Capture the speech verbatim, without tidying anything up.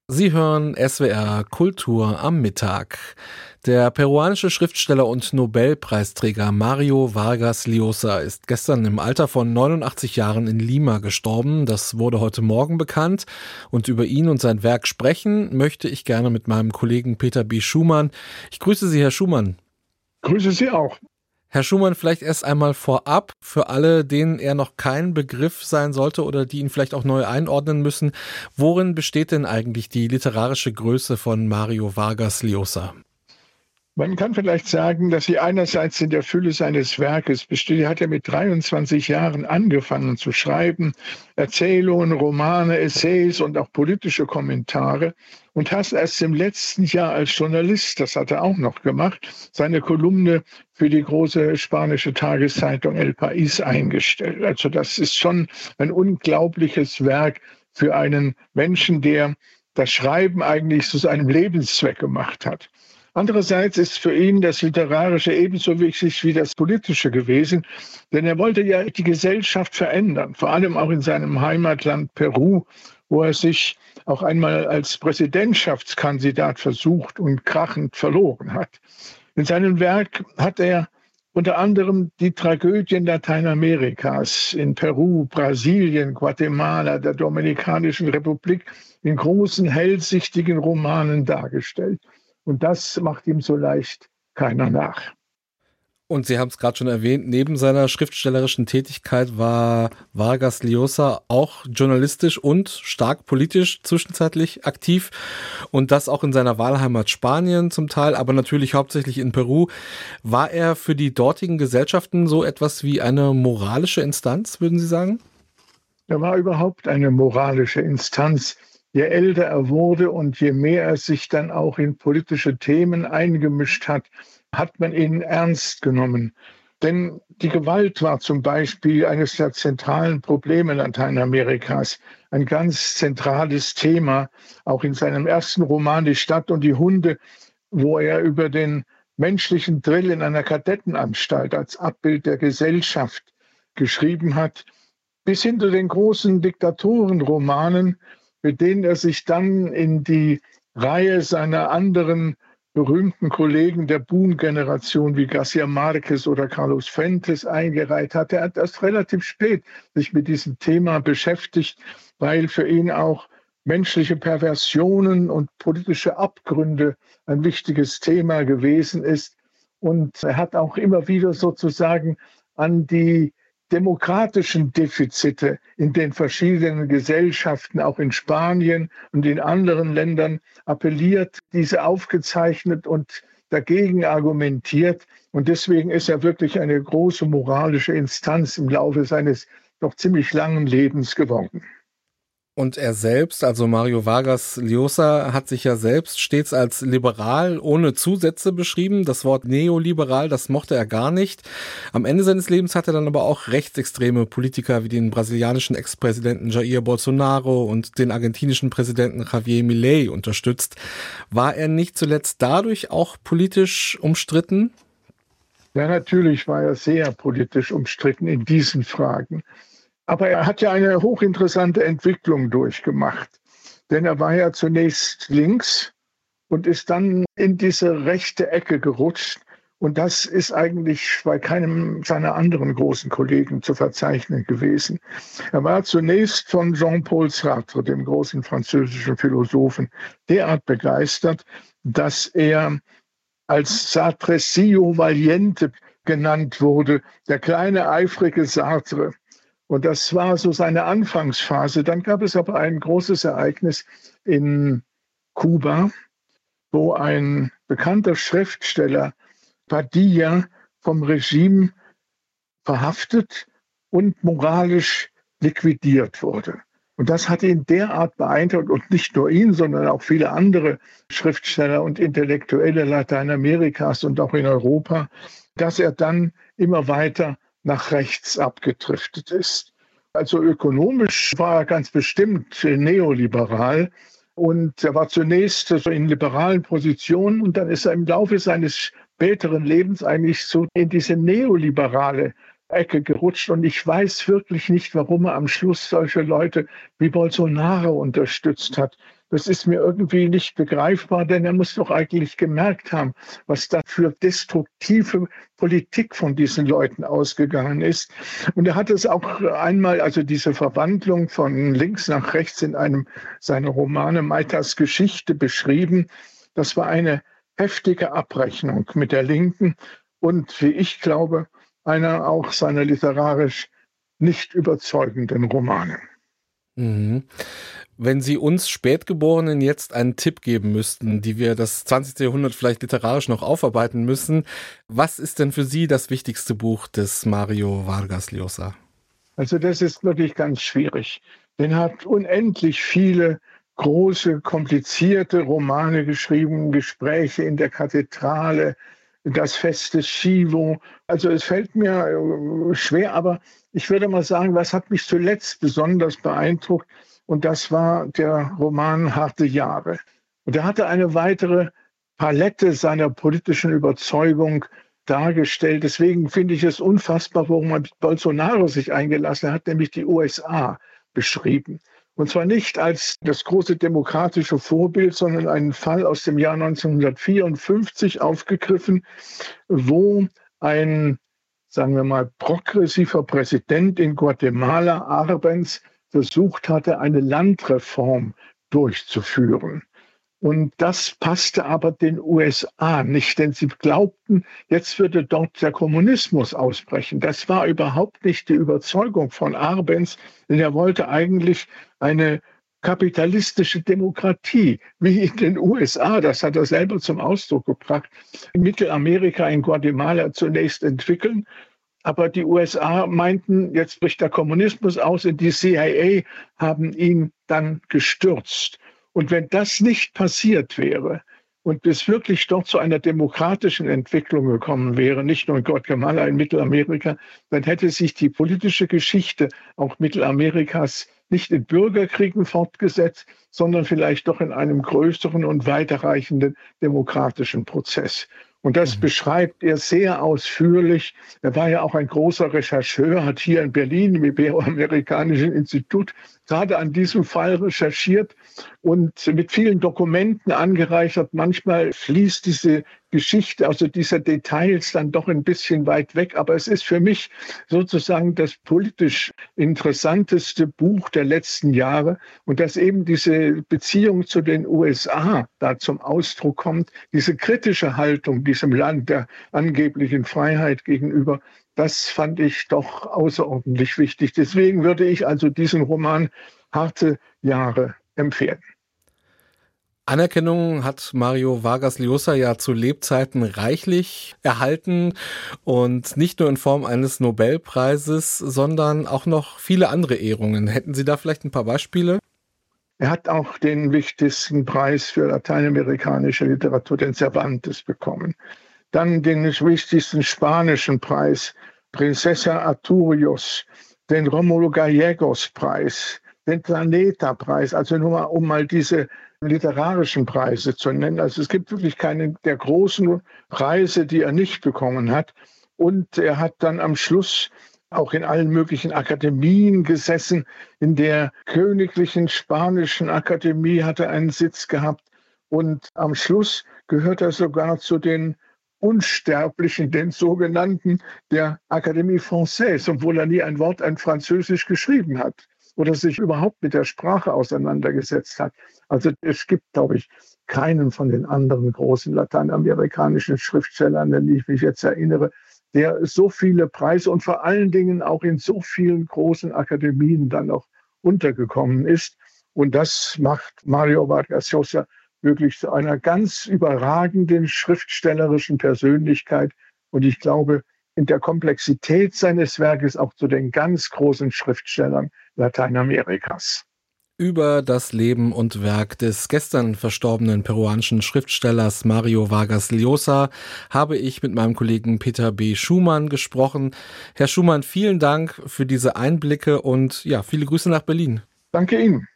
Sie hören S W R Kultur am Mittag. Der peruanische Schriftsteller und Nobelpreisträger Mario Vargas Llosa ist gestern im Alter von neunundachtzig Jahren in Lima gestorben. Das wurde heute Morgen bekannt. Und über ihn und sein Werk sprechen möchte ich gerne mit meinem Kollegen Peter B. Schumann. Ich grüße Sie, Herr Schumann. Grüße Sie auch. Herr Schumann, vielleicht erst einmal vorab für alle, denen er noch kein Begriff sein sollte oder die ihn vielleicht auch neu einordnen müssen. Worin besteht denn eigentlich die literarische Größe von Mario Vargas Llosa? Man kann vielleicht sagen, dass sie einerseits in der Fülle seines Werkes besteht. Er hat ja mit dreiundzwanzig Jahren angefangen zu schreiben, Erzählungen, Romane, Essays und auch politische Kommentare und hat erst im letzten Jahr als Journalist, das hat er auch noch gemacht, seine Kolumne für die große spanische Tageszeitung El País eingestellt. Also das ist schon ein unglaubliches Werk für einen Menschen, der das Schreiben eigentlich zu seinem Lebenszweck gemacht hat. Andererseits ist für ihn das Literarische ebenso wichtig wie das Politische gewesen, denn er wollte ja die Gesellschaft verändern, vor allem auch in seinem Heimatland Peru, wo er sich auch einmal als Präsidentschaftskandidat versucht und krachend verloren hat. In seinem Werk hat er unter anderem die Tragödien Lateinamerikas in Peru, Brasilien, Guatemala, der Dominikanischen Republik in großen, hellsichtigen Romanen dargestellt. Und das macht ihm so leicht keiner nach. Und Sie haben es gerade schon erwähnt, neben seiner schriftstellerischen Tätigkeit war Vargas Llosa auch journalistisch und stark politisch zwischenzeitlich aktiv. Und das auch in seiner Wahlheimat Spanien zum Teil, aber natürlich hauptsächlich in Peru. War er für die dortigen Gesellschaften so etwas wie eine moralische Instanz, würden Sie sagen? Er war überhaupt eine moralische Instanz. Je älter er wurde und je mehr er sich dann auch in politische Themen eingemischt hat, hat man ihn ernst genommen. Denn die Gewalt war zum Beispiel eines der zentralen Probleme Lateinamerikas, ein ganz zentrales Thema, auch in seinem ersten Roman Die Stadt und die Hunde, wo er über den menschlichen Drill in einer Kadettenanstalt als Abbild der Gesellschaft geschrieben hat, bis hin zu den großen Diktatorenromanen, mit denen er sich dann in die Reihe seiner anderen berühmten Kollegen der Boom-Generation wie García Márquez oder Carlos Fuentes eingereiht hat. Er hat erst relativ spät sich mit diesem Thema beschäftigt, weil für ihn auch menschliche Perversionen und politische Abgründe ein wichtiges Thema gewesen ist. Und er hat auch immer wieder sozusagen an die demokratischen Defizite in den verschiedenen Gesellschaften, auch in Spanien und in anderen Ländern appelliert, diese aufgezeichnet und dagegen argumentiert. Und deswegen ist er wirklich eine große moralische Instanz im Laufe seines noch ziemlich langen Lebens geworden. Und er selbst, also Mario Vargas Llosa, hat sich ja selbst stets als liberal ohne Zusätze beschrieben. Das Wort neoliberal, das mochte er gar nicht. Am Ende seines Lebens hat er dann aber auch rechtsextreme Politiker wie den brasilianischen Ex-Präsidenten Jair Bolsonaro und den argentinischen Präsidenten Javier Milei unterstützt. War er nicht zuletzt dadurch auch politisch umstritten? Ja, natürlich war er sehr politisch umstritten in diesen Fragen. Aber er hat ja eine hochinteressante Entwicklung durchgemacht. Denn er war ja zunächst links und ist dann in diese rechte Ecke gerutscht. Und das ist eigentlich bei keinem seiner anderen großen Kollegen zu verzeichnen gewesen. Er war zunächst von Jean-Paul Sartre, dem großen französischen Philosophen, derart begeistert, dass er als Sartresillo Valiente genannt wurde, der kleine eifrige Sartre. Und das war so seine Anfangsphase. Dann gab es aber ein großes Ereignis in Kuba, wo ein bekannter Schriftsteller, Padilla, vom Regime verhaftet und moralisch liquidiert wurde. Und das hat ihn derart beeindruckt, und nicht nur ihn, sondern auch viele andere Schriftsteller und Intellektuelle Lateinamerikas und auch in Europa, dass er dann immer weiter nach rechts abgedriftet ist. Also ökonomisch war er ganz bestimmt neoliberal und er war zunächst in liberalen Positionen und dann ist er im Laufe seines späteren Lebens eigentlich so in diese neoliberale Ecke gerutscht und ich weiß wirklich nicht, warum er am Schluss solche Leute wie Bolsonaro unterstützt hat. Das ist mir irgendwie nicht begreifbar, denn er muss doch eigentlich gemerkt haben, was da für destruktive Politik von diesen Leuten ausgegangen ist. Und er hat es auch einmal, also diese Verwandlung von links nach rechts in einem seiner Romane Maitas Geschichte beschrieben. Das war eine heftige Abrechnung mit der Linken und, wie ich glaube, einer auch seiner literarisch nicht überzeugenden Romane. Mhm. Wenn Sie uns Spätgeborenen jetzt einen Tipp geben müssten, die wir das zwanzigste Jahrhundert vielleicht literarisch noch aufarbeiten müssen, was ist denn für Sie das wichtigste Buch des Mario Vargas Llosa? Also das ist wirklich ganz schwierig, denn er hat unendlich viele große, komplizierte Romane geschrieben, Gespräche in der Kathedrale, das Fest des Chivo. Also es fällt mir schwer, aber ich würde mal sagen, was hat mich zuletzt besonders beeindruckt? Und das war der Roman Harte Jahre. Und er hatte eine weitere Palette seiner politischen Überzeugung dargestellt. Deswegen finde ich es unfassbar, worum man mit Bolsonaro sich eingelassen hat, nämlich die U S A beschrieben. Und zwar nicht als das große demokratische Vorbild, sondern einen Fall aus dem Jahr neunzehnhundertvierundfünfzig aufgegriffen, wo ein, sagen wir mal, progressiver Präsident in Guatemala, Arbenz, versucht hatte, eine Landreform durchzuführen. Und das passte aber den U S A nicht, denn sie glaubten, jetzt würde dort der Kommunismus ausbrechen. Das war überhaupt nicht die Überzeugung von Arbenz, denn er wollte eigentlich eine kapitalistische Demokratie, wie in den U S A, das hat er selber zum Ausdruck gebracht, in Mittelamerika, in Guatemala zunächst entwickeln. Aber die U S A meinten, jetzt bricht der Kommunismus aus und die C I A haben ihn dann gestürzt. Und wenn das nicht passiert wäre und es wirklich dort zu einer demokratischen Entwicklung gekommen wäre, nicht nur in Guatemala, in Mittelamerika, dann hätte sich die politische Geschichte auch Mittelamerikas nicht in Bürgerkriegen fortgesetzt, sondern vielleicht doch in einem größeren und weiterreichenden demokratischen Prozess. Und das beschreibt er sehr ausführlich. Er war ja auch ein großer Rechercheur, hat hier in Berlin im Iberoamerikanischen Institut gerade an diesem Fall recherchiert und mit vielen Dokumenten angereichert. Manchmal fließt diese Geschichte, also diese Details dann doch ein bisschen weit weg. Aber es ist für mich sozusagen das politisch interessanteste Buch der letzten Jahre. Und dass eben diese Beziehung zu den U S A da zum Ausdruck kommt, diese kritische Haltung diesem Land der angeblichen Freiheit gegenüber, das fand ich doch außerordentlich wichtig. Deswegen würde ich also diesen Roman Harte Jahre empfehlen. Anerkennung hat Mario Vargas Llosa ja zu Lebzeiten reichlich erhalten und nicht nur in Form eines Nobelpreises, sondern auch noch viele andere Ehrungen. Hätten Sie da vielleicht ein paar Beispiele? Er hat auch den wichtigsten Preis für lateinamerikanische Literatur, den Cervantes, bekommen. Dann den wichtigsten spanischen Preis, Princesa Asturias, den Rómulo Gallegos Preis, den Planeta-Preis, also nur mal, um mal diese literarischen Preise zu nennen. Also es gibt wirklich keine der großen Preise, die er nicht bekommen hat. Und er hat dann am Schluss auch in allen möglichen Akademien gesessen. In der Königlichen Spanischen Akademie hat er einen Sitz gehabt. Und am Schluss gehört er sogar zu den Unsterblichen, den sogenannten der Académie Française, obwohl er nie ein Wort in Französisch geschrieben hat oder sich überhaupt mit der Sprache auseinandergesetzt hat. Also es gibt, glaube ich, keinen von den anderen großen lateinamerikanischen Schriftstellern, an die ich mich jetzt erinnere, der so viele Preise und vor allen Dingen auch in so vielen großen Akademien dann auch untergekommen ist. Und das macht Mario Vargas Llosa wirklich zu einer ganz überragenden schriftstellerischen Persönlichkeit. Und ich glaube, in der Komplexität seines Werkes auch zu den ganz großen Schriftstellern Lateinamerikas. Über das Leben und Werk des gestern verstorbenen peruanischen Schriftstellers Mario Vargas Llosa habe ich mit meinem Kollegen Peter B. Schumann gesprochen. Herr Schumann, vielen Dank für diese Einblicke und ja, viele Grüße nach Berlin. Danke Ihnen.